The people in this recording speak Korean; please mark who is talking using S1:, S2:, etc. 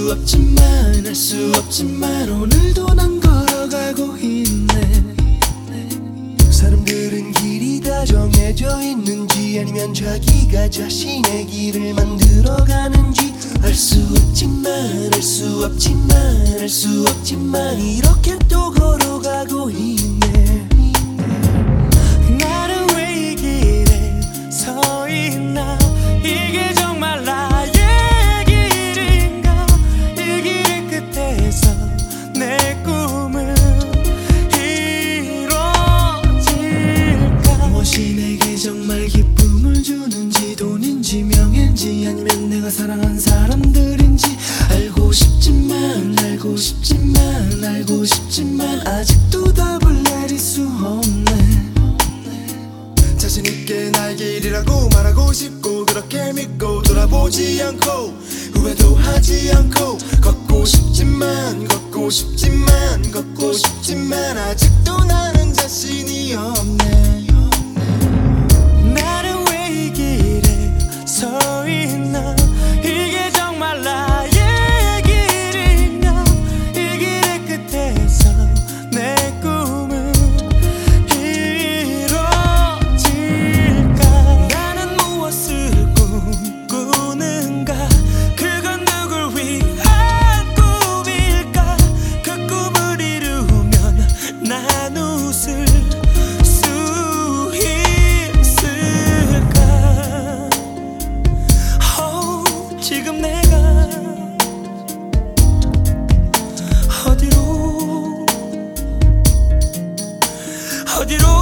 S1: 없지만 알 수 없지만 오늘도 난 걸어가고 있네.
S2: 사람들은 길이 다 정해져 있는지 아니면 자기가 자신의 길을 만들어가는지
S1: 알 수 없지만 알 수 없지만 알 수 없지만 이렇게 또 걸어가고 있네.
S3: 나는 왜 이 길에 서 있나? 이게 정말 나의 길인가? 이 길의 끝에서 내 꿈은 이루어질까?
S1: 무엇이 내게 정말 기쁨을 주는지, 돈인지 명예인지 아니면 내가 사랑한 사람들인지 알고 싶지만 알고 싶지만 알고 싶지만 아직도 답을 내릴 수 없네.
S2: 자신있게 나의 길이라고 말하고 싶고 그렇게 믿고 돌아보지 않고 후회도 하지 않고 걷고 싶지만 걷고 싶지만 걷고 싶지만 아직도 나는 자신이 없네.
S3: 나는 왜 이 길에 서 있나? 이게 정말 나의 길인가? 이 길의 끝에서 내 꿈은 이루어질까? 나는 무엇을 꿈꾸는가? 그건 누굴 위한 꿈일까? 그 꿈을 이루면 난 웃을 수 있을까? 지금 내가 어디로